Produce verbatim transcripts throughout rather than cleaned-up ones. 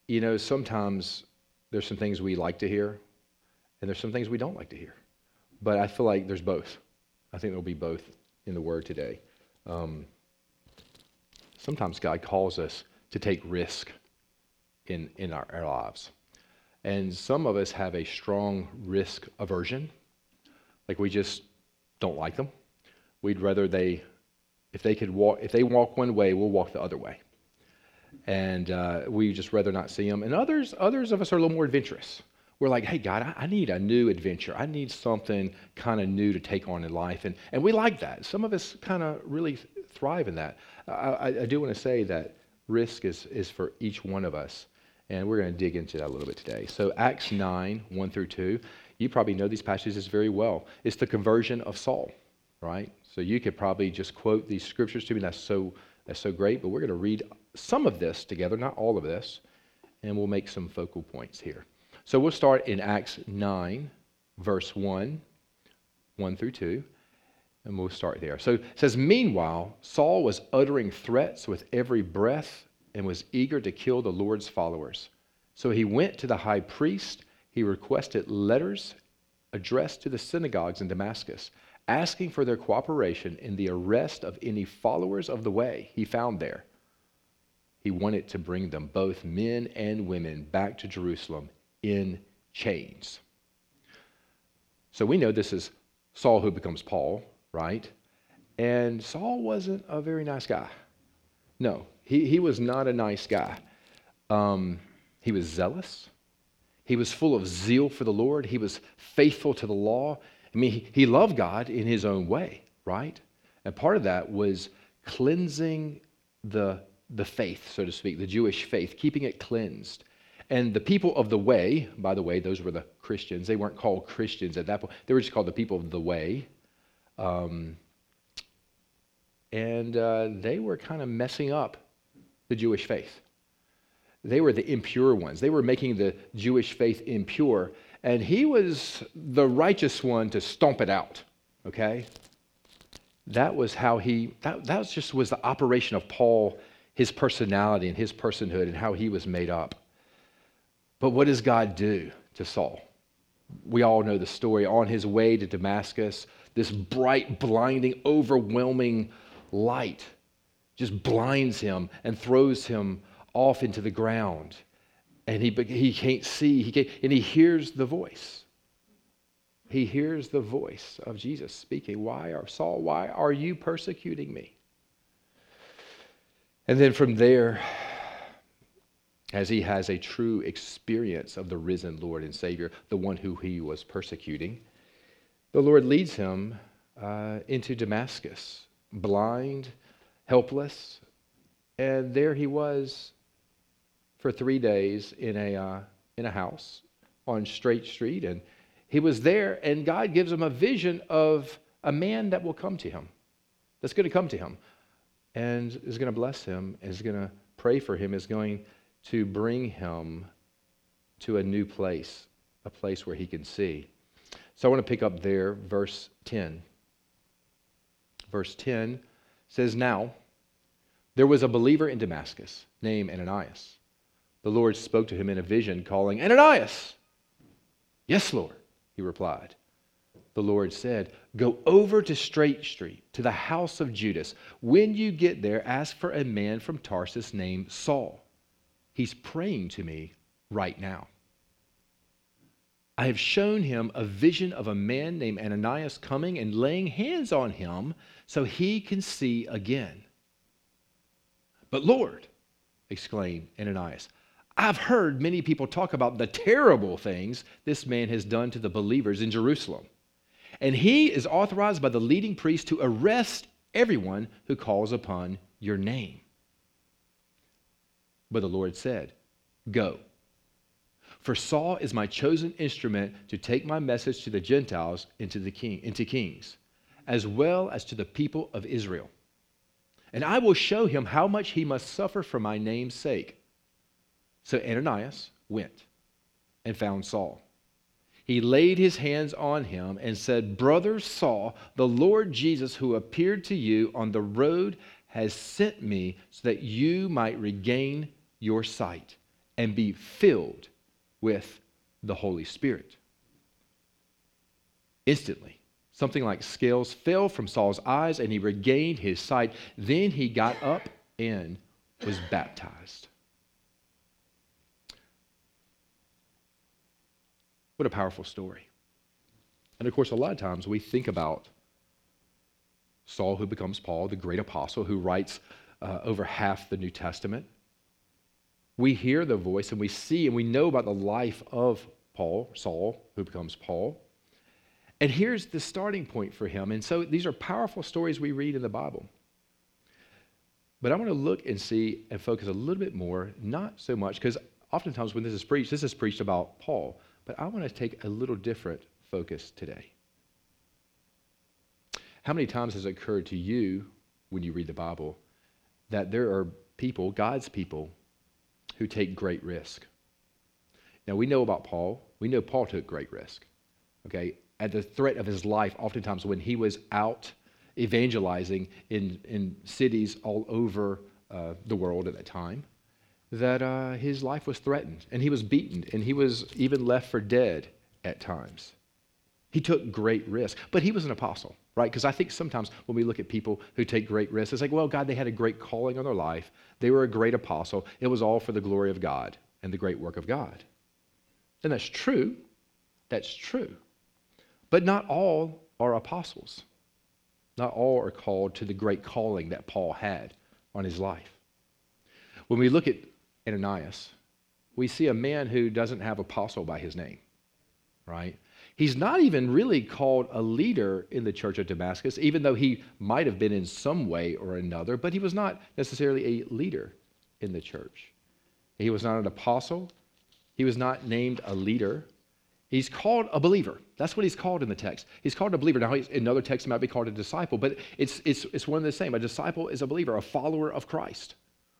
you know, sometimes there's some things we like to hear, and there's some things we don't like to hear. But I feel like there's both. I think there'll be both in the Word today. Um, sometimes God calls us to take risk in, in our, our lives. And some of us have a strong risk aversion. Like we just don't like them. We'd rather they, if they could walk, if they walk one way, we'll walk the other way. And uh, we just rather not see them. And others, others of us are a little more adventurous. We're like, hey, God, I, I need a new adventure. I need something kind of new to take on in life. And, and we like that. Some of us kind of really thrive in that. I, I, I do want to say that risk is, is for each one of us. And we're going to dig into that a little bit today. So Acts nine, one through two. You probably know these passages very well. It's the conversion of Saul, right? So you could probably just quote these scriptures to me. That's so, that's so great. But we're going to read some of this together, not all of this. And we'll make some focal points here. So we'll start in Acts nine, verse one, one through two, and we'll start there. So it says, meanwhile, Saul was uttering threats with every breath and was eager to kill the Lord's followers. So he went to the high priest. He requested letters addressed to the synagogues in Damascus, asking for their cooperation in the arrest of any followers of the way he found there. He wanted to bring them, both men and women, back to Jerusalem in chains. So we know this is Saul who becomes Paul, right? And Saul wasn't a very nice guy. No, he, he was not a nice guy. Um, he was zealous. He was full of zeal for the Lord. He was faithful to the law. I mean, he, he loved God in his own way, right? And part of that was cleansing the, the faith, so to speak, the Jewish faith, keeping it cleansed. And the people of the way, by the way, those were the Christians. They weren't called Christians at that point. They were just called the people of the way. Um, and uh, they were kind of messing up the Jewish faith. They were the impure ones. They were making the Jewish faith impure. And he was the righteous one to stomp it out, okay? That was how he, that, that was just was the operation of Paul, his personality and his personhood and how he was made up. But what does God do to Saul? We all know the story. On his way to Damascus, this bright, blinding, overwhelming light just blinds him and throws him off into the ground. And he, he can't see, he can't, and he hears the voice. He hears the voice of Jesus speaking. Why are, Saul, why are you persecuting me? And then from there, as he has a true experience of the risen Lord and Savior, the one who he was persecuting, the Lord leads him uh, into Damascus, blind, helpless, and there he was for three days in a uh, in a house on Straight Street, and he was there, and God gives him a vision of a man that will come to him, that's going to come to him, and is going to bless him, and is going to pray for him, is going to bring him to a new place, a place where he can see. So I want to pick up there, verse ten. Verse ten says, now, there was a believer in Damascus named Ananias. The Lord spoke to him in a vision, calling, Ananias! Yes, Lord, he replied. The Lord said, go over to Straight Street, to the house of Judas. When you get there, ask for a man from Tarsus named Saul. He's praying to me right now. I have shown him a vision of a man named Ananias coming and laying hands on him so he can see again. But Lord, exclaimed Ananias, I've heard many people talk about the terrible things this man has done to the believers in Jerusalem. And he is authorized by the leading priest to arrest everyone who calls upon your name. But the Lord said, go. For Saul is my chosen instrument to take my message to the Gentiles into the king, into kings, as well as to the people of Israel. And I will show him how much he must suffer for my name's sake. So Ananias went and found Saul. He laid his hands on him and said, Brother Saul, the Lord Jesus who appeared to you on the road has sent me so that you might regain your sight and be filled with the Holy Spirit. Instantly, something like scales fell from Saul's eyes, and he regained his sight. Then he got up and was baptized. What a powerful story. And of course, a lot of times we think about Saul, who becomes Paul, the great apostle who writes uh, over half the New Testament. We hear the voice and we see and we know about the life of Paul, Saul, who becomes Paul. And here's the starting point for him. And so these are powerful stories we read in the Bible. But I want to look and see and focus a little bit more, not so much, because oftentimes when this is preached, this is preached about Paul. But I want to take a little different focus today. How many times has it occurred to you when you read the Bible that there are people, God's people, who take great risk? Now, we know about Paul. We know Paul took great risk. Okay? At the threat of his life, oftentimes when he was out evangelizing in, in cities all over uh, the world at that time, that uh, his life was threatened, and he was beaten, and he was even left for dead at times. He took great risk, but he was an apostle, right? Because I think sometimes when we look at people who take great risks, it's like, well, God, they had a great calling on their life. They were a great apostle. It was all for the glory of God and the great work of God. And that's true. That's true. But not all are apostles. Not all are called to the great calling that Paul had on his life. When we look at Ananias, we see a man who doesn't have apostle by his name, right? He's not even really called a leader in the church of Damascus, even though he might have been in some way or another, but he was not necessarily a leader in the church. He was not an apostle. He was not named a leader. He's called a believer. That's what he's called in the text. He's called a believer. Now, in another text, he might be called a disciple, but it's, it's, it's one and the same. A disciple is a believer, a follower of Christ.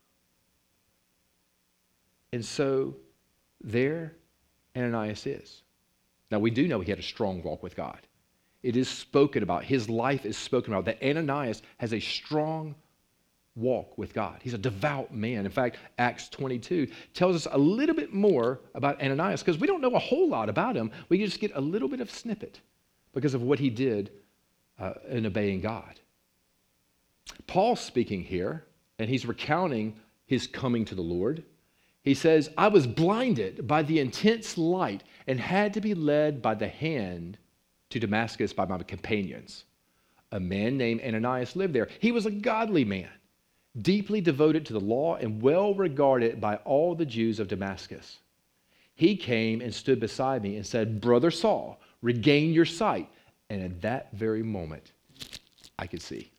And so there Ananias is. Now, we do know he had a strong walk with God. It is spoken about. His life is spoken about, that Ananias has a strong walk with God. He's a devout man. In fact, Acts twenty-two tells us a little bit more about Ananias, because we don't know a whole lot about him. We just get a little bit of snippet because of what he did uh, in obeying God. Paul's speaking here, and he's recounting his coming to the Lord. He says, I was blinded by the intense light and had to be led by the hand to Damascus by my companions. A man named Ananias lived there. He was a godly man, deeply devoted to the law and well regarded by all the Jews of Damascus. He came and stood beside me and said, Brother Saul, regain your sight. And at that very moment, I could see.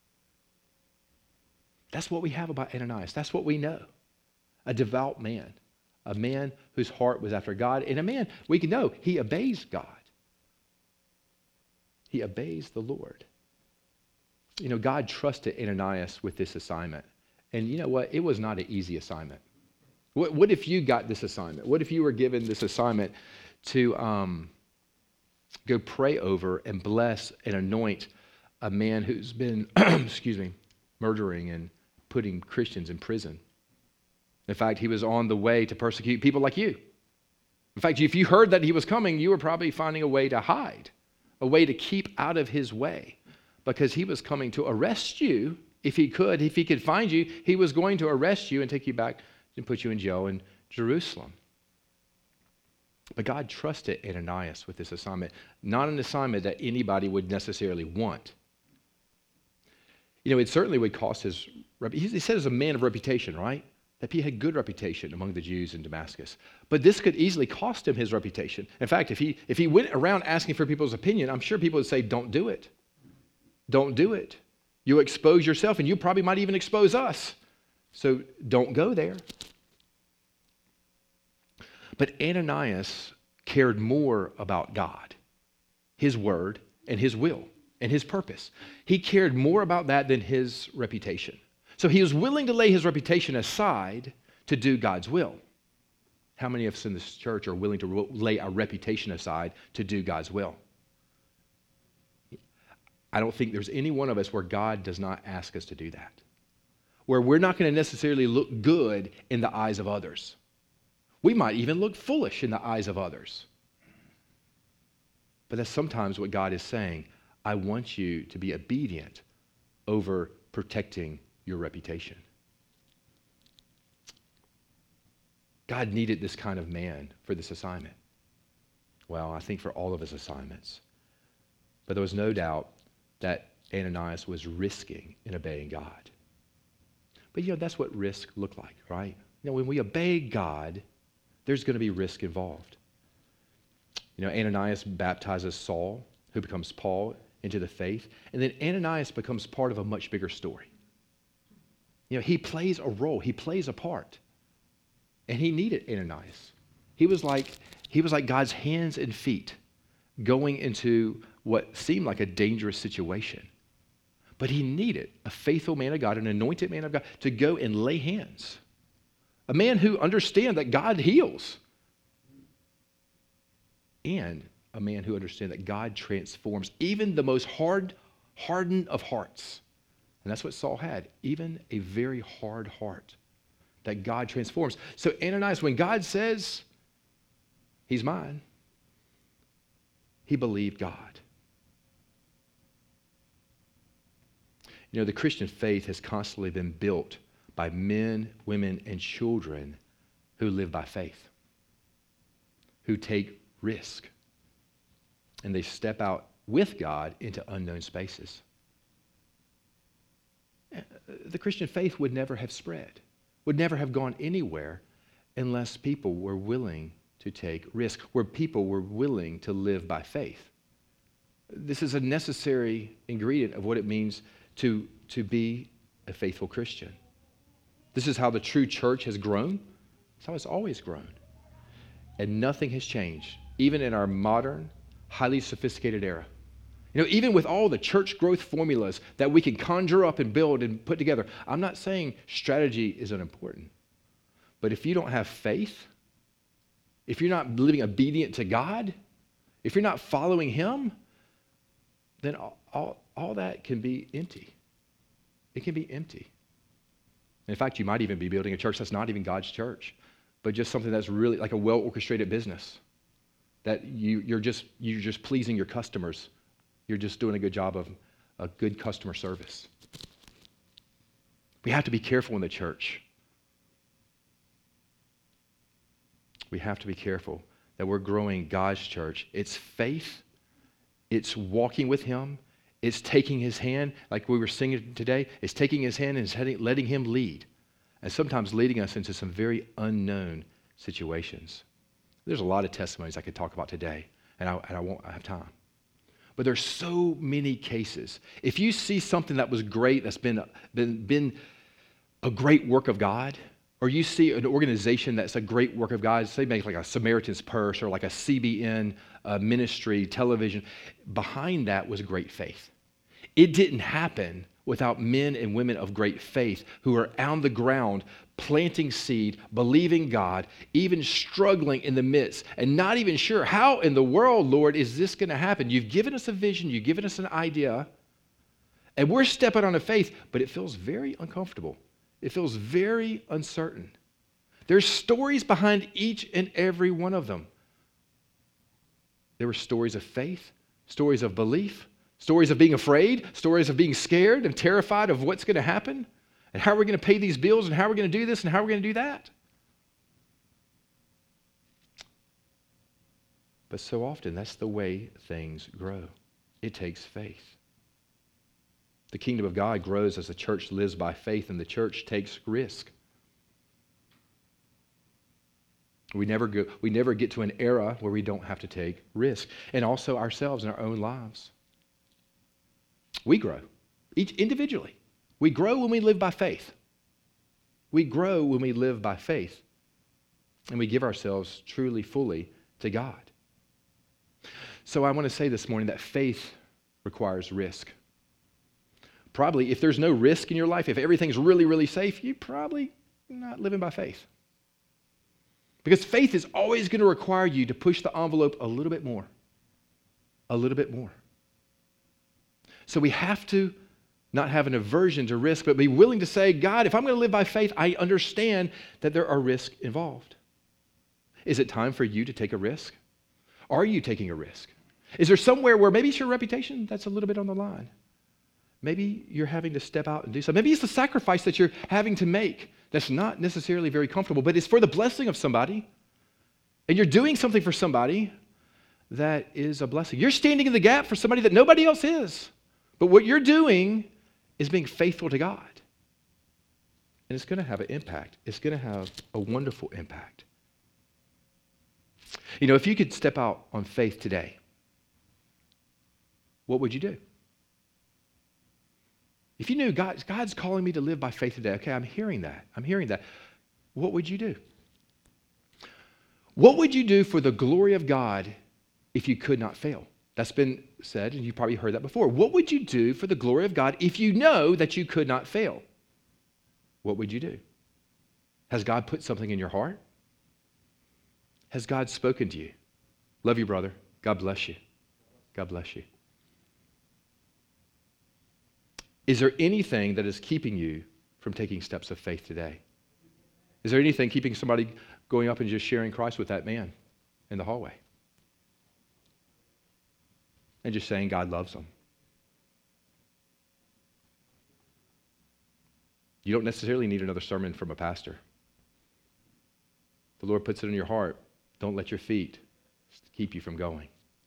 That's what we have about Ananias. That's what we know. A devout man, a man whose heart was after God, and a man, we can know, he obeys God. He obeys the Lord. You know, God trusted Ananias with this assignment. And you know what? It was not an easy assignment. What, what if you got this assignment? What if you were given this assignment to um, go pray over and bless and anoint a man who's been, excuse me, murdering and putting Christians in prison? In fact, he was on the way to persecute people like you. In fact, if you heard that he was coming, you were probably finding a way to hide, a way to keep out of his way, because he was coming to arrest you if he could. If he could find you, he was going to arrest you and take you back and put you in jail in Jerusalem. But God trusted Ananias with this assignment, not an assignment that anybody would necessarily want. You know, it certainly would cost his, he said as a man of reputation, right? That he had good reputation among the Jews in Damascus. But this could easily cost him his reputation. In fact, if he if he went around asking for people's opinion, I'm sure people would say, don't do it. Don't do it. You expose yourself, and you probably might even expose us. So don't go there. But Ananias cared more about God, his word, and his will, and his purpose. He cared more about that than his reputation. So he was willing to lay his reputation aside to do God's will. How many of us in this church are willing to lay our reputation aside to do God's will? I don't think there's any one of us where God does not ask us to do that, where we're not going to necessarily look good in the eyes of others. We might even look foolish in the eyes of others. But that's sometimes what God is saying. I want you to be obedient over protecting your reputation. God needed this kind of man for this assignment. Well, I think for all of his assignments. But there was no doubt that Ananias was risking in obeying God. But you know, that's what risk looked like, right? You know, when we obey God, there's going to be risk involved. You know, Ananias baptizes Saul, who becomes Paul, into the faith. And then Ananias becomes part of a much bigger story. You know, he plays a role. He plays a part. And he needed Ananias. He was like, he was like God's hands and feet going into what seemed like a dangerous situation. But he needed a faithful man of God, an anointed man of God, to go and lay hands. A man who understands that God heals. And a man who understands that God transforms even the most hard, hardened of hearts. And that's what Saul had, even a very hard heart that God transforms. So Ananias, when God says, he's mine, he believed God. You know, the Christian faith has constantly been built by men, women, and children who live by faith, who take risk, and they step out with God into unknown spaces. The Christian faith would never have spread, would never have gone anywhere unless people were willing to take risk, where people were willing to live by faith. This is a necessary ingredient of what it means to, to be a faithful Christian. This is how the true church has grown. It's how it's always grown. And nothing has changed, even in our modern, highly sophisticated era. You know, even with all the church growth formulas that we can conjure up and build and put together, I'm not saying strategy is unimportant. But if you don't have faith, if you're not living obedient to God, if you're not following Him, then all, all, all that can be empty. It can be empty. In fact, you might even be building a church that's not even God's church, but just something that's really like a well-orchestrated business, that you, you're just you're just pleasing your customers. You're just doing a good job of a good customer service. We have to be careful in the church. We have to be careful that we're growing God's church. It's faith. It's walking with Him. It's taking His hand, like we were singing today. It's taking His hand and it's heading, letting Him lead, and sometimes leading us into some very unknown situations. There's a lot of testimonies I could talk about today, and I, and I won't have time. But there's so many cases. If you see something that was great, that's been, been, been a great work of God, or you see an organization that's a great work of God, say make like a Samaritan's Purse or like a C B N uh, ministry, television, behind that was great faith. It didn't happen without men and women of great faith who are on the ground planting seed, believing God, even struggling in the midst, and not even sure, how in the world, Lord, is this going to happen? You've given us a vision, you've given us an idea, and we're stepping on a faith, but it feels very uncomfortable. It feels very uncertain. There's stories behind each and every one of them. There were stories of faith, stories of belief, stories of being afraid, stories of being scared and terrified of what's going to happen, and how we're going to pay these bills, and how we're going to do this, and how we're going to do that. But so often, that's the way things grow. It takes faith. The kingdom of God grows as the church lives by faith, and the church takes risk. We never go, we never get to an era where we don't have to take risk, and also ourselves in our own lives. We grow, each individually. We grow when we live by faith. We grow when we live by faith, and we give ourselves truly, fully to God. So I want to say this morning that faith requires risk. Probably, if there's no risk in your life, if everything's really, really safe, you're probably not living by faith. Because faith is always going to require you to push the envelope a little bit more. A little bit more. So we have to not have an aversion to risk, but be willing to say, God, if I'm going to live by faith, I understand that there are risks involved. Is it time for you to take a risk? Are you taking a risk? Is there somewhere where maybe it's your reputation that's a little bit on the line? Maybe you're having to step out and do something. Maybe it's the sacrifice that you're having to make that's not necessarily very comfortable, but it's for the blessing of somebody. And you're doing something for somebody that is a blessing. You're standing in the gap for somebody that nobody else is. But what you're doing is being faithful to God. And it's going to have an impact. It's going to have a wonderful impact. You know, if you could step out on faith today, what would you do? If you knew God, God's calling me to live by faith today, okay, I'm hearing that. I'm hearing that. What would you do? What would you do for the glory of God if you could not fail? That's been said, and you probably heard that before. What would you do for the glory of God if you know that you could not fail? What would you do? Has God put something in your heart? Has God spoken to you? Love you, brother. God bless you. God bless you. Is there anything that is keeping you from taking steps of faith today? Is there anything keeping somebody going up and just sharing Christ with that man in the hallway? And just saying God loves them. You don't necessarily need another sermon from a pastor. The Lord puts it in your heart. Don't let your feet keep you from going.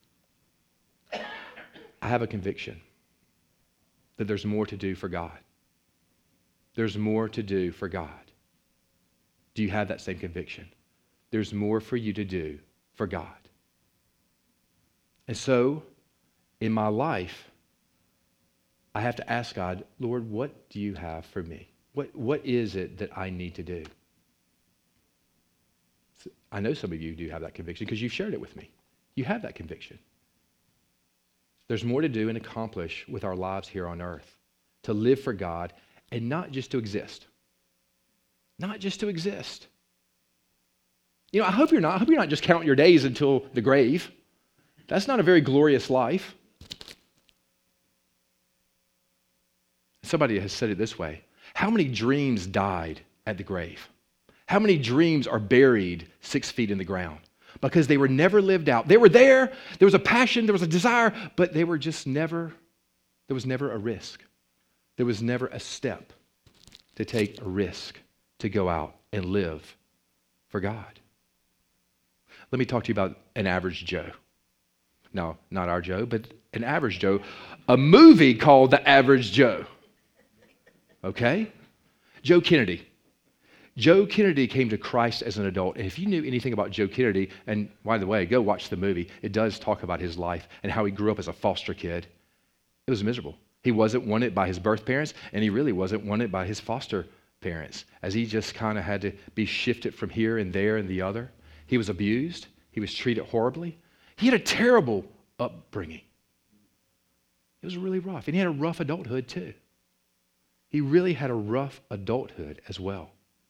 I have a conviction that there's more to do for God. There's more to do for God. Do you have that same conviction? There's more for you to do for God. And so, in my life, I have to ask God, Lord, what do you have for me? What, what is it that I need to do? I know some of you do have that conviction because you've shared it with me. You have that conviction. There's more to do and accomplish with our lives here on earth, to live for God and not just to exist. Not just to exist. You know, I hope you're not. I hope you're not just counting your days until the grave. That's not a very glorious life. Somebody has said it this way. How many dreams died at the grave? How many dreams are buried six feet in the ground? Because they were never lived out. They were there, there was a passion, there was a desire, but they were just never, there was never a risk. There was never a step to take a risk to go out and live for God. Let me talk to you about an average Joe. No, not our Joe, but an average Joe. A movie called The Average Joe. Okay? Joe Kennedy. Joe Kennedy came to Christ as an adult. And if you knew anything about Joe Kennedy, and by the way, go watch the movie. It does talk about his life and how he grew up as a foster kid. It was miserable. He wasn't wanted by his birth parents, and he really wasn't wanted by his foster parents, as he just kind of had to be shifted from here and there and the other. He was abused. He was treated horribly. He had a terrible upbringing. It was really rough. And he had a rough adulthood too. He really had a rough adulthood as well.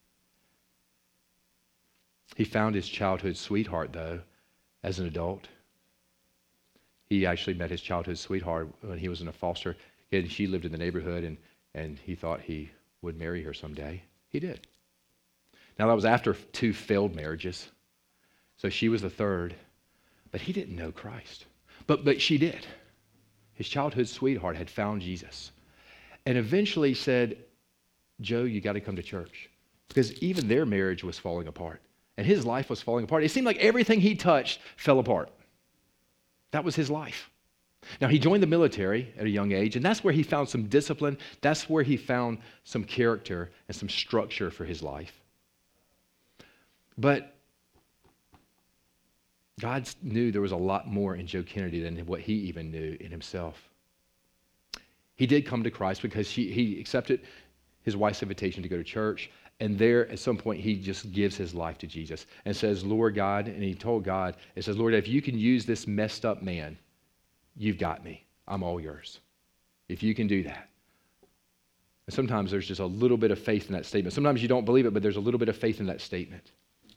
He found his childhood sweetheart, though, as an adult. He actually met his childhood sweetheart when he was in a foster kid. She lived in the neighborhood, and, and he thought he would marry her someday. He did. Now, that was after two failed marriages. So she was the third. But he didn't know Christ. But, but she did. His childhood sweetheart had found Jesus. And eventually said, Joe, you got to come to church. Because even their marriage was falling apart. And his life was falling apart. It seemed like everything he touched fell apart. That was his life. Now, he joined the military at a young age, and that's where he found some discipline. That's where he found some character and some structure for his life. But God knew there was a lot more in Joe Kennedy than what he even knew in himself. He did come to Christ because he, he accepted his wife's invitation to go to church. And there, at some point, he just gives his life to Jesus and says, Lord God, and he told God, it says, Lord, if you can use this messed up man, you've got me. I'm all yours. If you can do that. And sometimes there's just a little bit of faith in that statement. Sometimes you don't believe it, but there's a little bit of faith in that statement.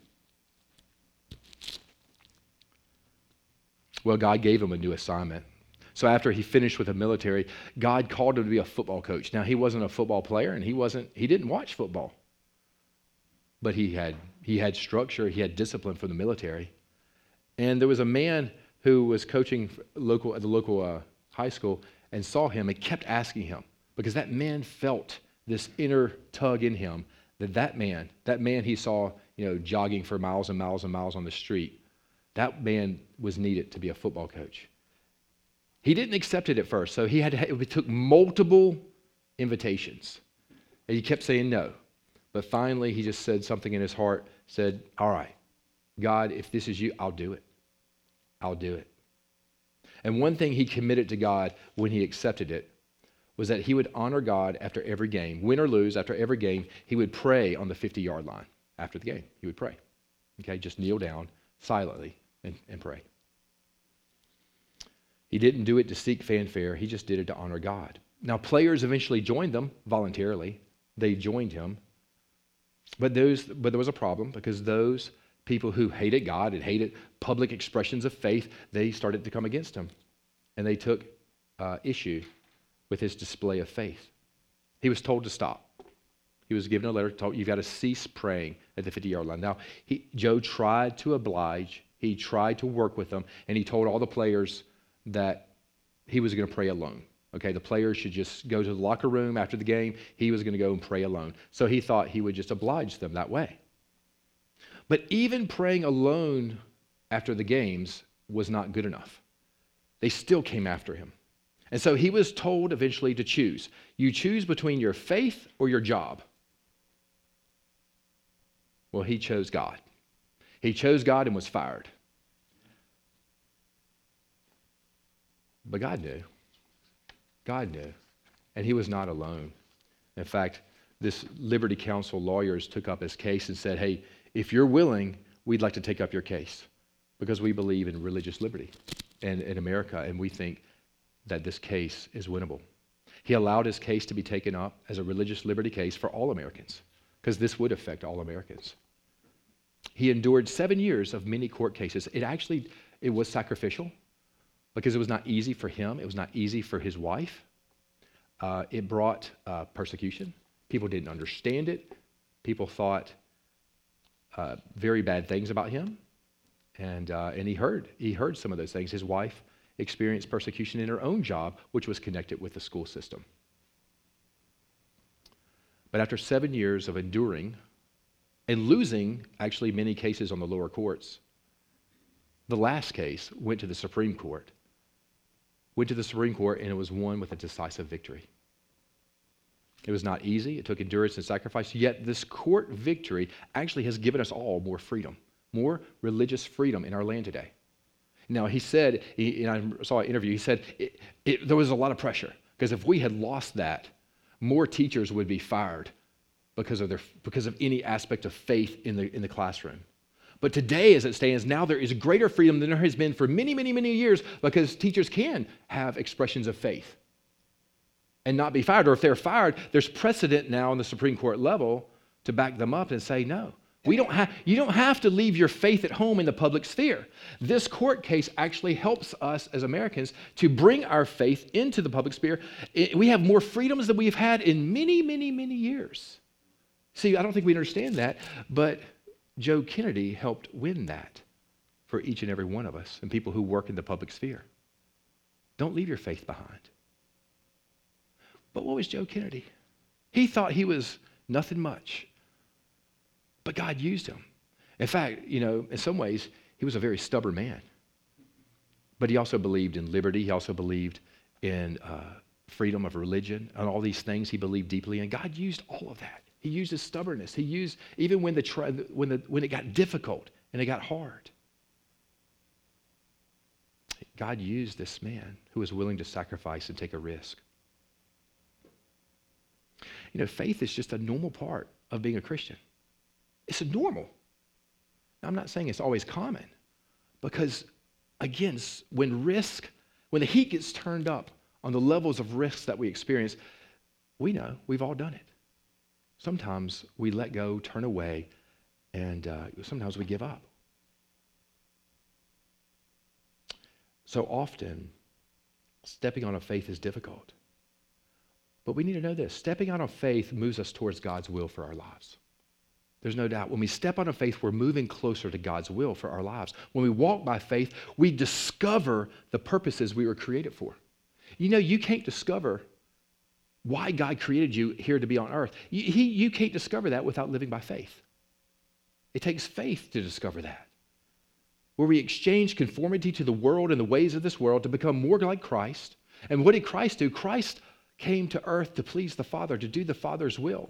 Well, God gave him a new assignment. So after he finished with the military, God called him to be a football coach. Now, he wasn't a football player, and he wasn't, he didn't watch football. but he had he had structure, he had discipline from the military. And there was a man who was coaching local at the local uh, high school and saw him and kept asking him, because that man felt this inner tug in him that that man, that man he saw, you know, jogging for miles and miles and miles on the street, that man was needed to be a football coach. He didn't accept it at first, so he had to, it took multiple invitations. And he kept saying no. But finally, he just said something in his heart, said, all right, God, if this is you, I'll do it. I'll do it. And one thing he committed to God when he accepted it was that he would honor God after every game. Win or lose, after every game, he would pray on the fifty-yard line after the game. He would pray. Okay, just kneel down silently and, and pray. He didn't do it to seek fanfare. He just did it to honor God. Now, players eventually joined them voluntarily. They joined him. But those, but there was a problem, because those people who hated God and hated public expressions of faith, they started to come against him. And they took uh, issue with his display of faith. He was told to stop. He was given a letter told, you've got to cease praying at the fifty-yard line. Now, he, Joe tried to oblige. He tried to work with them, and he told all the players that he was going to pray alone. Okay, the players should just go to the locker room after the game. He was going to go and pray alone. So he thought he would just oblige them that way. But even praying alone after the games was not good enough. They still came after him. And so he was told eventually to choose. You choose between your faith or your job. Well, he chose God. He chose God and was fired. But God knew. God knew. And he was not alone. In fact, this Liberty Counsel lawyers took up his case and said, hey, if you're willing, we'd like to take up your case, because we believe in religious liberty and in America, and we think that this case is winnable. He allowed his case to be taken up as a religious liberty case for all Americans, because this would affect all Americans. He endured seven years of many court cases. It actually, it was sacrificial, because it was not easy for him. It was not easy for his wife. Uh, it brought uh, persecution. People didn't understand it. People thought uh, very bad things about him. And, uh, and he heard. He heard some of those things. His wife experienced persecution in her own job, which was connected with the school system. But after seven years of enduring and losing, actually, many cases on the lower courts, the last case went to the Supreme Court. Went to the Supreme Court, and it was won with a decisive victory. It was not easy. It took endurance and sacrifice. Yet this court victory actually has given us all more freedom, more religious freedom in our land today. Now, he said, he, and I saw an interview, he said it, it, there was a lot of pressure, because if we had lost that, more teachers would be fired because of their because of any aspect of faith in the in the classroom. But today, as it stands, now there is greater freedom than there has been for many, many, many years, because teachers can have expressions of faith and not be fired. Or if they're fired, there's precedent now on the Supreme Court level to back them up and say, no, we don't have, you don't have to leave your faith at home in the public sphere. This court case actually helps us as Americans to bring our faith into the public sphere. It, we have more freedoms than we've had in many, many, many years. See, I don't think we understand that, but Joe Kennedy helped win that for each and every one of us and people who work in the public sphere. Don't leave your faith behind. But what was Joe Kennedy? He thought he was nothing much, but God used him. In fact, you know, in some ways, he was a very stubborn man. But he also believed in liberty. He also believed in uh, freedom of religion and all these things he believed deeply in. God used all of that. He used his stubbornness. He used, even when, the, when, the, when it got difficult and it got hard, God used this man who was willing to sacrifice and take a risk. You know, faith is just a normal part of being a Christian. It's a normal. Now, I'm not saying it's always common, because, again, when risk, when the heat gets turned up on the levels of risks that we experience, we know we've all done it. Sometimes we let go, turn away, and uh, sometimes we give up. So often, stepping on a faith is difficult. But we need to know this. Stepping out on faith moves us towards God's will for our lives. There's no doubt. When we step out of faith, we're moving closer to God's will for our lives. When we walk by faith, we discover the purposes we were created for. You know, you can't discover why God created you here to be on earth. You, he, you can't discover that without living by faith. It takes faith to discover that. Where we exchange conformity to the world and the ways of this world to become more like Christ. And what did Christ do? Christ came to earth to please the Father, to do the Father's will.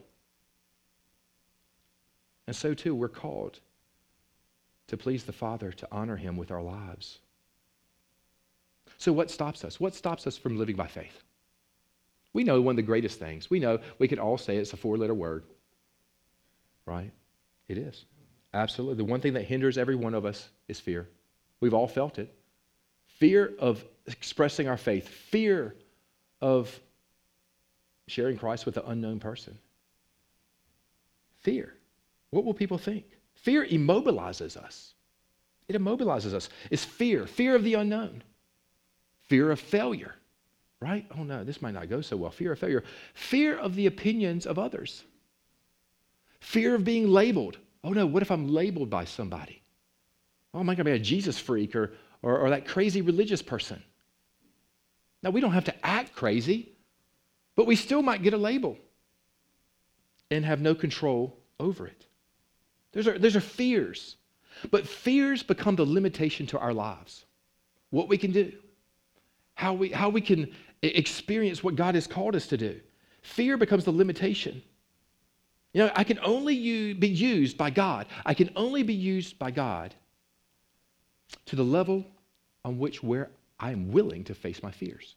And so too, we're called to please the Father, to honor him with our lives. So what stops us? What stops us from living by faith? We know one of the greatest things. We know, we could all say it's a four-letter word, right? It is. Absolutely. The one thing that hinders every one of us is fear. We've all felt it. Fear of expressing our faith. Fear of sharing Christ with an unknown person. Fear. What will people think? Fear immobilizes us. It immobilizes us. It's fear. Fear of the unknown. Fear of failure, right? Oh no, this might not go so well. Fear of failure. Fear of the opinions of others. Fear of being labeled. Oh no, what if I'm labeled by somebody? Oh, am I going to be a Jesus freak or, or, or that crazy religious person? Now, we don't have to act crazy, but we still might get a label and have no control over it. Those are, those are fears. But fears become the limitation to our lives. What we can do. How we, how we can experience what God has called us to do. Fear becomes the limitation. You know, I can only use, be used by God. I can only be used by God to the level on which where I am willing to face my fears.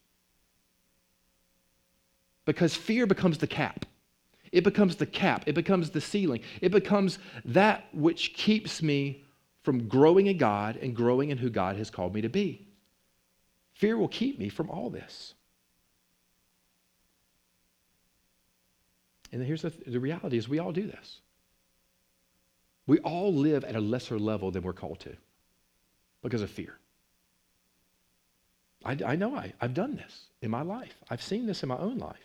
Because fear becomes the cap. It becomes the cap. It becomes the ceiling. It becomes that which keeps me from growing in God and growing in who God has called me to be. Fear will keep me from all this. And here's the, the reality is we all do this. We all live at a lesser level than we're called to because of fear. I, I know I, I've done this in my life. I've seen this in my own life.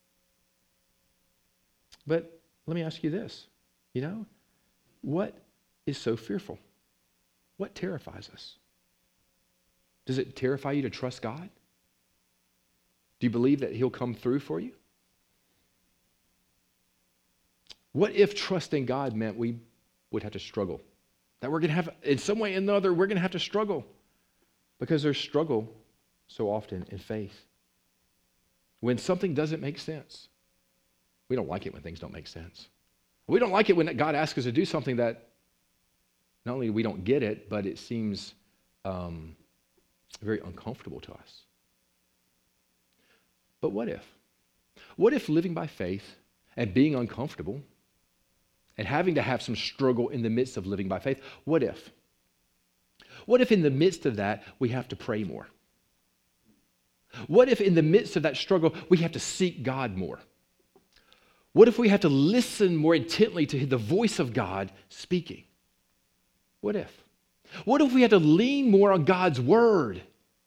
But let me ask you this, you know, what is so fearful? What terrifies us? Does it terrify you to trust God? Do you believe that he'll come through for you? What if trusting God meant we would have to struggle? That we're going to have, in some way or another, we're going to have to struggle because there's struggle so often in faith. When something doesn't make sense, we don't like it when things don't make sense. We don't like it when God asks us to do something that not only we don't get it, but it seems um, very uncomfortable to us. But what if? What if living by faith and being uncomfortable and having to have some struggle in the midst of living by faith, what if? What if in the midst of that we have to pray more? What if in the midst of that struggle we have to seek God more? What if we have to listen more intently to the voice of God speaking? What if? What if we had to lean more on God's word?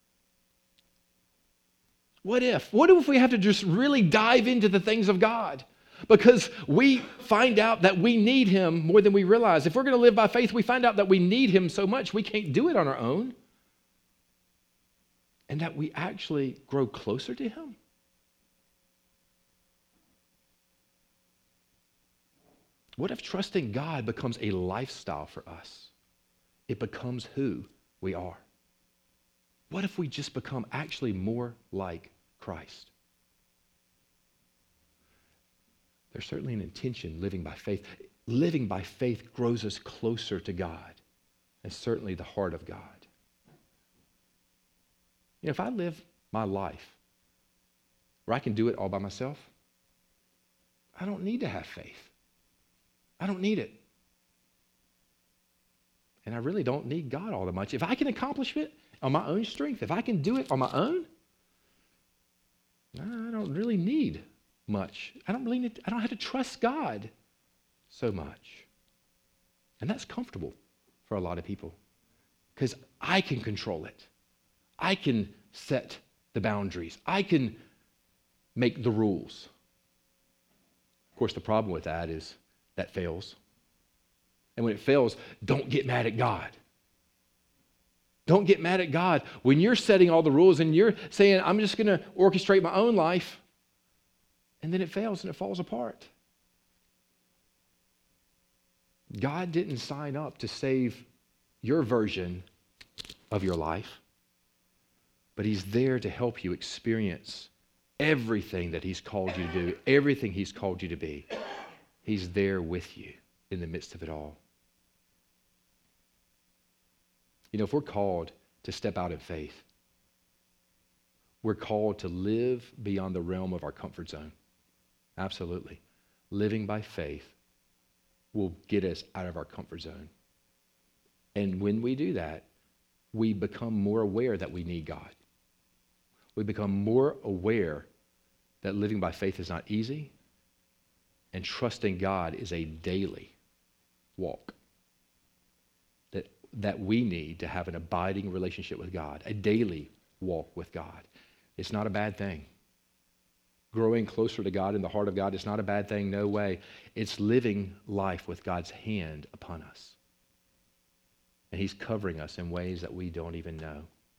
What if? What if we have to just really dive into the things of God? Because we find out that we need him more than we realize. If we're going to live by faith, we find out that we need him so much we can't do it on our own. And that we actually grow closer to him. What if trusting God becomes a lifestyle for us? It becomes who we are. What if we just become actually more like Christ? There's certainly an intention living by faith. Living by faith grows us closer to God and certainly the heart of God. You know, if I live my life where I can do it all by myself, I don't need to have faith. I don't need it. And I really don't need God all that much. If I can accomplish it on my own strength, if I can do it on my own, I don't really need much. I don't really need, I don't have to trust God so much. And that's comfortable for a lot of people because I can control it. I can set the boundaries. I can make the rules. Of course, the problem with that is that fails. And when it fails, don't get mad at God. Don't get mad at God when you're setting all the rules and you're saying, I'm just going to orchestrate my own life, and then it fails and it falls apart. God didn't sign up to save your version of your life, but he's there to help you experience everything that he's called you to do, everything he's called you to be. He's there with you in the midst of it all. You know, if we're called to step out in faith, we're called to live beyond the realm of our comfort zone. Absolutely. Living by faith will get us out of our comfort zone. And when we do that, we become more aware that we need God. We become more aware that living by faith is not easy, and trusting God is a daily walk that, that we need to have an abiding relationship with God, a daily walk with God. It's not a bad thing. Growing closer to God in the heart of God is not a bad thing, no way. It's living life with God's hand upon us. And he's covering us in ways that we don't even know.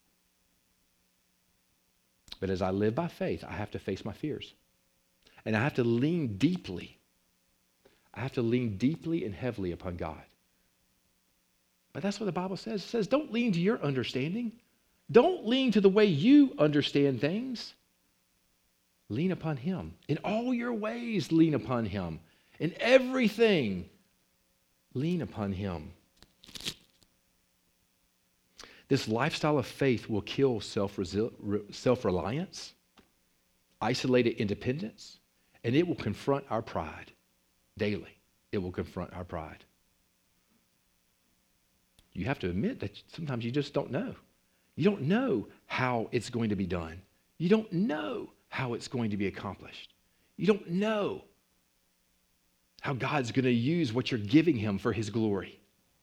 But as I live by faith, I have to face my fears. And I have to lean deeply. I have to lean deeply and heavily upon God. But that's what the Bible says. It says, don't lean to your understanding. Don't lean to the way you understand things. Lean upon him. In all your ways, lean upon him. In everything, lean upon him. This lifestyle of faith will kill self-reliance, isolated independence, and it will confront our pride daily. It will confront our pride. You have to admit that sometimes you just don't know. You don't know how it's going to be done. You don't know how it's going to be accomplished. You don't know how God's going to use what you're giving him for his glory.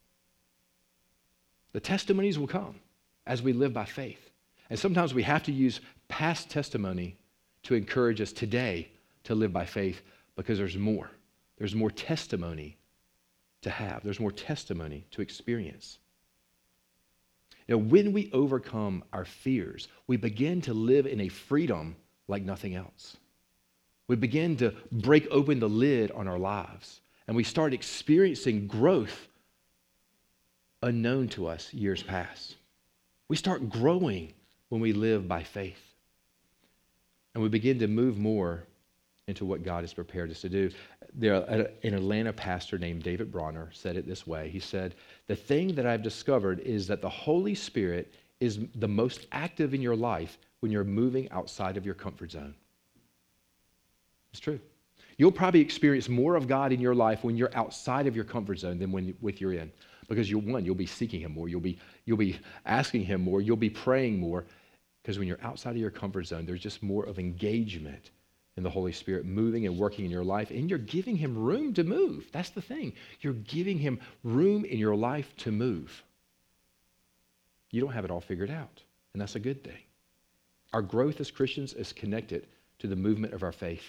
The testimonies will come as we live by faith. And sometimes we have to use past testimony to encourage us today to live by faith, because there's more. There's more testimony to have. There's more testimony to experience. You know, when we overcome our fears, we begin to live in a freedom like nothing else. We begin to break open the lid on our lives, and we start experiencing growth unknown to us years past. We start growing when we live by faith. And we begin to move more into what God has prepared us to do. There, an Atlanta pastor named David Bronner said it this way. He said, the thing that I've discovered is that the Holy Spirit is the most active in your life when you're moving outside of your comfort zone. It's true. You'll probably experience more of God in your life when you're outside of your comfort zone than when with you're in. Because you'll, one, you'll be seeking him more. You'll be, you'll be asking him more. You'll be praying more. Because when you're outside of your comfort zone, there's just more of engagement in the Holy Spirit moving and working in your life. And you're giving him room to move. That's the thing. You're giving him room in your life to move. You don't have it all figured out. And that's a good thing. Our growth as Christians is connected to the movement of our faith.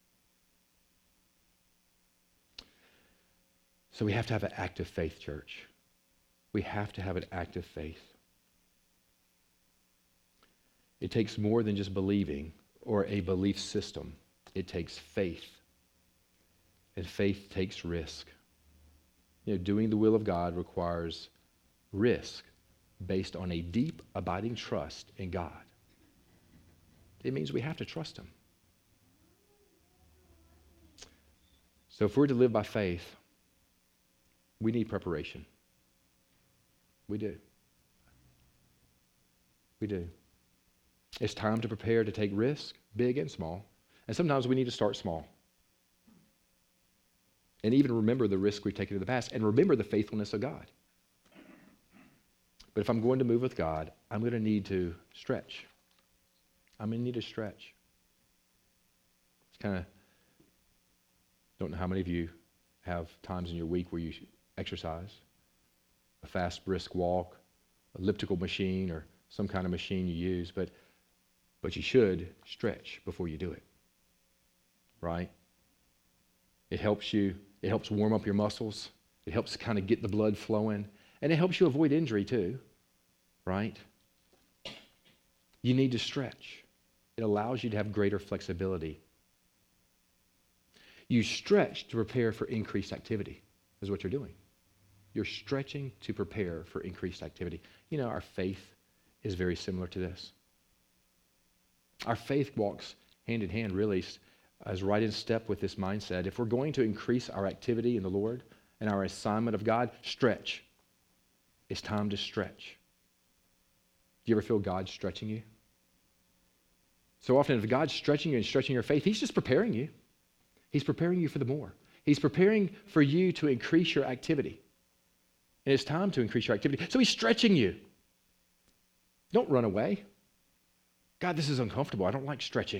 So we have to have an active faith, church. We have to have an active faith. It takes more than just believing or a belief system. It takes faith. And faith takes risk. You know, doing the will of God requires risk based on a deep, abiding trust in God. It means we have to trust him. So if we're to live by faith, we need preparation. We do. We do. It's time to prepare to take risks, big and small. And sometimes we need to start small. And even remember the risk we've taken in the past, and remember the faithfulness of God. But if I'm going to move with God, I'm going to need to stretch. I'm going to need to stretch. It's kind of, don't know how many of you have times in your week where you exercise, a fast, brisk walk, elliptical machine, or some kind of machine you use, but but you should stretch before you do it, right? It helps you, it helps warm up your muscles. It helps kind of get the blood flowing. And it helps you avoid injury too, right? You need to stretch. It allows you to have greater flexibility. You stretch to prepare for increased activity, is what you're doing. You're stretching to prepare for increased activity. You know, our faith is very similar to this. Our faith walks hand in hand, really, as right in step with this mindset. If we're going to increase our activity in the Lord and our assignment of God, stretch. It's time to stretch. Do you ever feel God stretching you? So often, if God's stretching you and stretching your faith, He's just preparing you. He's preparing you for the more. He's preparing for you to increase your activity. And it's time to increase your activity. So He's stretching you. Don't run away. God, this is uncomfortable. I don't like stretching.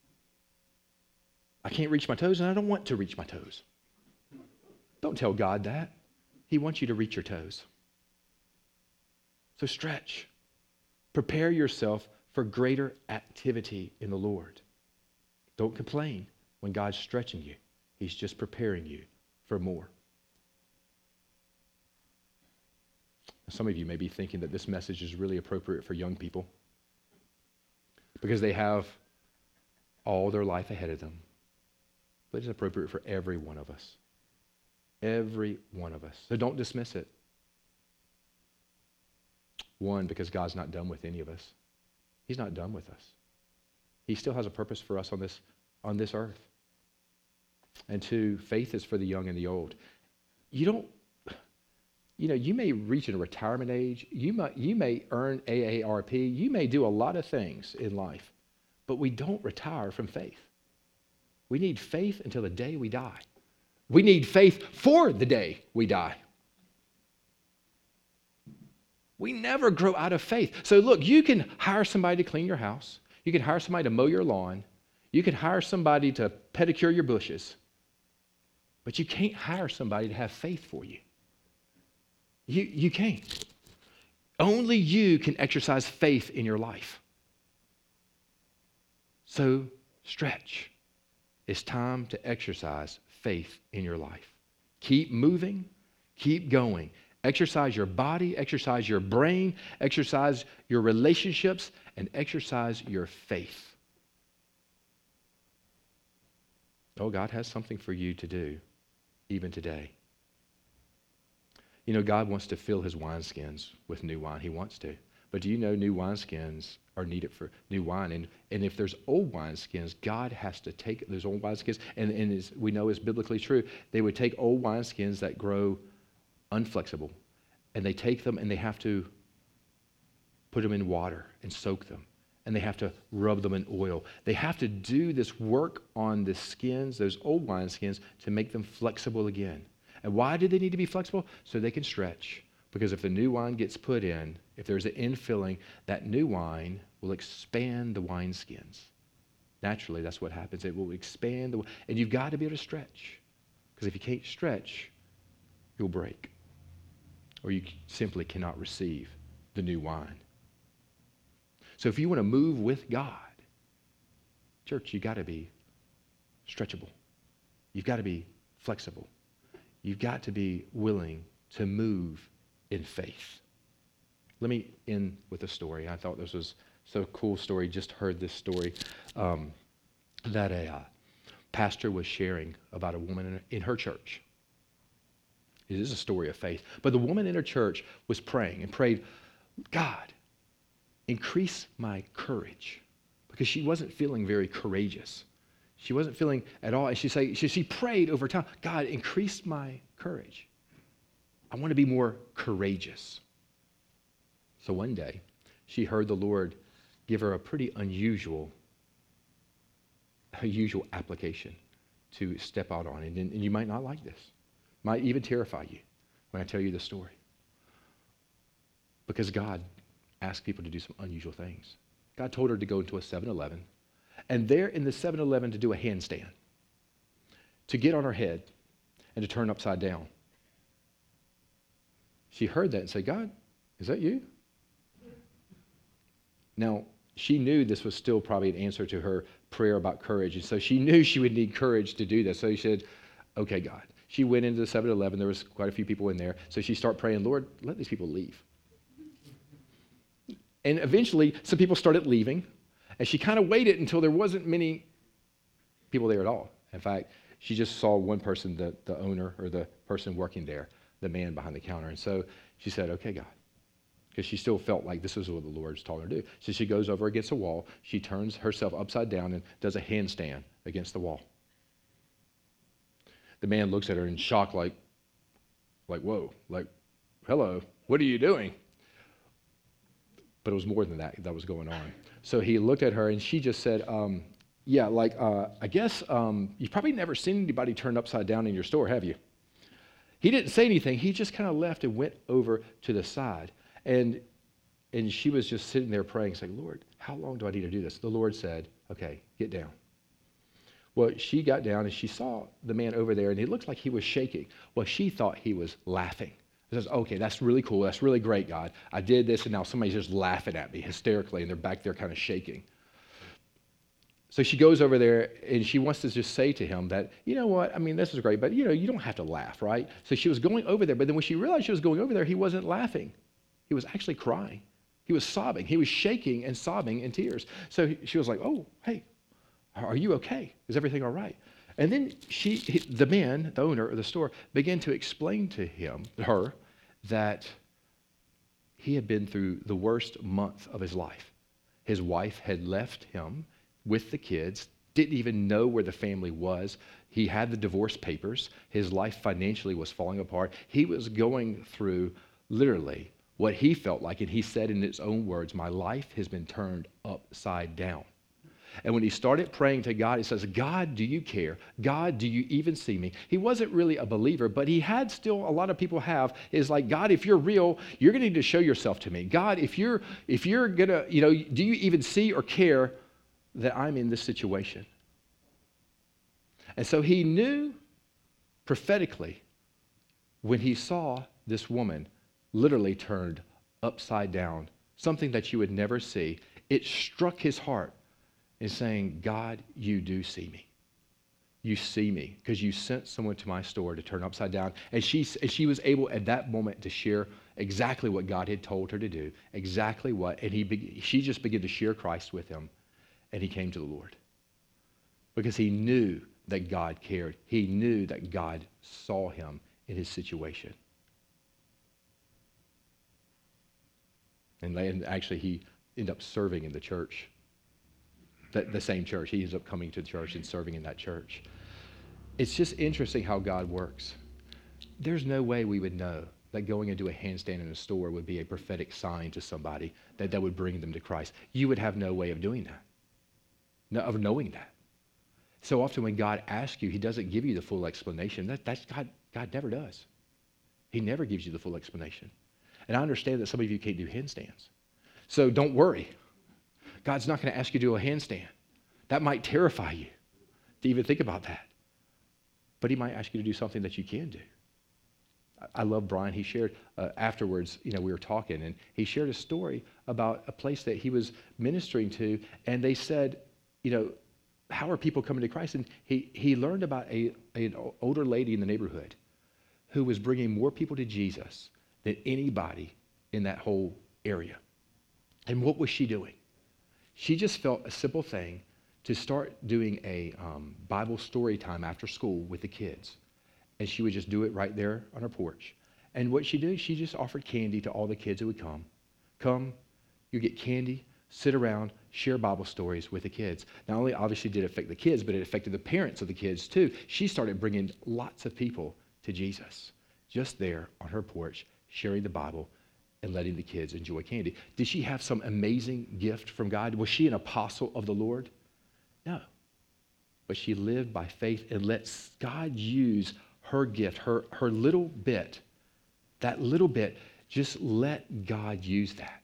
I can't reach my toes, and I don't want to reach my toes. Don't tell God that. He wants you to reach your toes. So stretch. Prepare yourself for greater activity in the Lord. Don't complain when God's stretching you. He's just preparing you for more. Some of you may be thinking that this message is really appropriate for young people because they have all their life ahead of them. But it's appropriate for every one of us. Every one of us. So don't dismiss it. One, because God's not done with any of us. He's not done with us. He still has a purpose for us on this, on this earth. And two, faith is for the young and the old. You don't, you know, you may reach a retirement age. You might, you may earn A A R P. You may do a lot of things in life. But we don't retire from faith. We need faith until the day we die. We need faith for the day we die. We never grow out of faith. So look, you can hire somebody to clean your house. You can hire somebody to mow your lawn. You can hire somebody to pedicure your bushes. But you can't hire somebody to have faith for you. You, you can't. Only you can exercise faith in your life. So stretch. It's time to exercise faith in your life. Keep moving. Keep going. Exercise your body, exercise your brain, exercise your relationships, and exercise your faith. Oh, God has something for you to do, even today. You know, God wants to fill His wineskins with new wine. He wants to. But do you know new wineskins are needed for new wine? And, and if there's old wineskins, God has to take those old wineskins, and, and as we know is biblically true, they would take old wineskins that grow unflexible, and they take them and they have to put them in water and soak them, and they have to rub them in oil. They have to do this work on the skins, those old wine skins, to make them flexible again. And why do they need to be flexible? So they can stretch. Because if the new wine gets put in, if there's an infilling, that new wine will expand the wine skins. Naturally, that's what happens. It will expand the, and you've got to be able to stretch. Because if you can't stretch, you'll break. Or you simply cannot receive the new wine. So if you want to move with God, church, you've got to be stretchable. You've got to be flexible. You've got to be willing to move in faith. Let me end with a story. I thought this was so cool story. Just heard this story um, that a uh, pastor was sharing about a woman in, in her church. It is a story of faith. But the woman in her church was praying and prayed, God, increase my courage. Because she wasn't feeling very courageous. She wasn't feeling at all. And she, say, she, she prayed over time, God, increase my courage. I want to be more courageous. So one day, she heard the Lord give her a pretty unusual, unusual application to step out on. And, and you might not like this. Might even terrify you when I tell you the story. Because God asked people to do some unusual things. God told her to go into a seven eleven, and there in the seven eleven to do a handstand, to get on her head and to turn upside down. She heard that and said, God, is that you? Now, she knew this was still probably an answer to her prayer about courage, and so she knew she would need courage to do this. So she said, okay, God. she went into the seven eleven. There was quite a few people in there. So she started praying, Lord, let these people leave. And eventually, some people started leaving. And she kind of waited until there wasn't many people there at all. In fact, she just saw one person, the, the owner or the person working there, the man behind the counter. And so she said, okay, God. Because she still felt like this was what the Lord's told her to do. So she goes over against a wall. She turns herself upside down and does a handstand against the wall. The man looks at her in shock like, like, whoa, like, hello, what are you doing? But it was more than that that was going on. So he looked at her and she just said, um, yeah, like, uh, I guess um, you've probably never seen anybody turned upside down in your store, have you? He didn't say anything. He just kind of left and went over to the side. And and she was just sitting there praying, saying, Lord, how long do I need to do this? The Lord said, okay, get down. Well, she got down and she saw the man over there, and it looked like he was shaking. Well, she thought he was laughing. She says, okay, that's really cool. That's really great, God. I did this, and now somebody's just laughing at me hysterically, and they're back there kind of shaking. So she goes over there, and she wants to just say to him that, you know what, I mean, this is great, but, you know, you don't have to laugh, right? So she was going over there, but then when she realized she was going over there, he wasn't laughing. He was actually crying. He was sobbing. He was shaking and sobbing in tears. So she was like, oh, hey, are you okay? Is everything all right? And then she, he, the man, the owner of the store, began to explain to him, her, that he had been through the worst month of his life. His wife had left him with the kids, didn't even know where the family was. He had the divorce papers. His life financially was falling apart. He was going through literally what he felt like, and he said in his own words, my life has been turned upside down. And when he started praying to God, he says, God, do you care? God, do you even see me? He wasn't really a believer, but he had still, a lot of people have, is like, God, if you're real, you're going to need to show yourself to me. God, if you're, if you're going to, you know, do you even see or care that I'm in this situation? And so he knew prophetically when he saw this woman literally turned upside down, something that you would never see. It struck his heart in saying, God, you do see me. You see me because you sent someone to my store to turn upside down. And she, and she was able at that moment to share exactly what God had told her to do, exactly what, and he, she just began to share Christ with him, and he came to the Lord because he knew that God cared. He knew that God saw him in his situation. And actually, he ended up serving in the church, the, the same church. He ends up coming to the church and serving in that church. It's just interesting how God works. There's no way we would know that going into a handstand in a store would be a prophetic sign to somebody that, that would bring them to Christ. You would have no way of doing that, no, of knowing that. So often when God asks you, he doesn't give you the full explanation. That, that's God, God never does. He never gives you the full explanation. And I understand that some of you can't do handstands. So don't worry. God's not going to ask you to do a handstand. That might terrify you to even think about that. But he might ask you to do something that you can do. I love Brian. He shared uh, afterwards, you know, we were talking, and he shared a story about a place that he was ministering to, and they said, you know, how are people coming to Christ? And he, he learned about a, an older lady in the neighborhood who was bringing more people to Jesus than anybody in that whole area. And what was she doing? She just felt a simple thing to start doing a um, Bible story time after school with the kids. And she would just do it right there on her porch. And what she did, she just offered candy to all the kids who would come. Come, you get candy, sit around, share Bible stories with the kids. Not only obviously did it affect the kids, but it affected the parents of the kids too. She started bringing lots of people to Jesus just there on her porch, sharing the Bible and letting the kids enjoy candy. Did she have some amazing gift from God? Was she an apostle of the Lord? No. But she lived by faith and let God use her gift, her, her little bit, that little bit, just let God use that.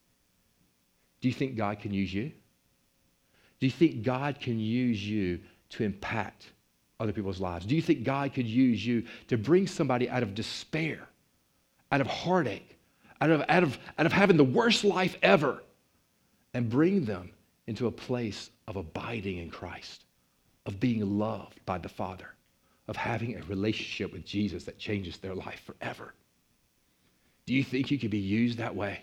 Do you think God can use you? Do you think God can use you to impact other people's lives? Do you think God could use you to bring somebody out of despair, out of heartache, out of, out of, out of having the worst life ever, and bring them into a place of abiding in Christ, of being loved by the Father, of having a relationship with Jesus that changes their life forever? Do you think you could be used that way?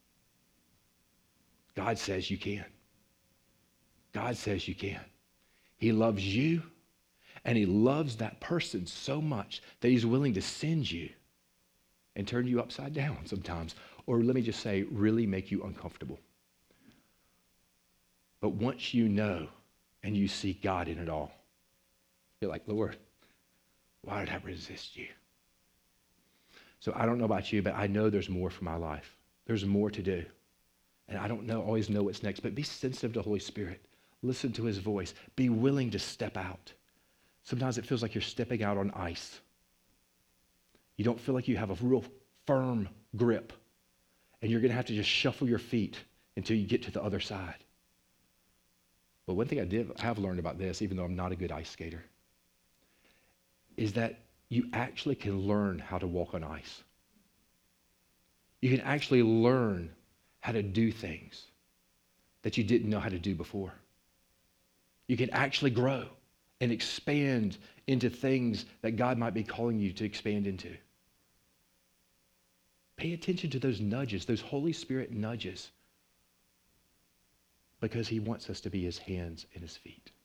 God says you can. God says you can. He loves you, and he loves that person so much that he's willing to send you and turn you upside down sometimes. Or let me just say, really make you uncomfortable. But once you know and you see God in it all, you're like, Lord, why did I resist you? So I don't know about you, but I know there's more for my life. There's more to do. And I don't know, always know what's next, but be sensitive to the Holy Spirit. Listen to his voice. Be willing to step out. Sometimes it feels like you're stepping out on ice. You don't feel like you have a real firm grip, and you're going to have to just shuffle your feet until you get to the other side. But one thing I did I have learned about this, even though I'm not a good ice skater, is that you actually can learn how to walk on ice. You can actually learn how to do things that you didn't know how to do before. You can actually grow and expand into things that God might be calling you to expand into. Pay attention to those nudges, those Holy Spirit nudges, because he wants us to be his hands and his feet.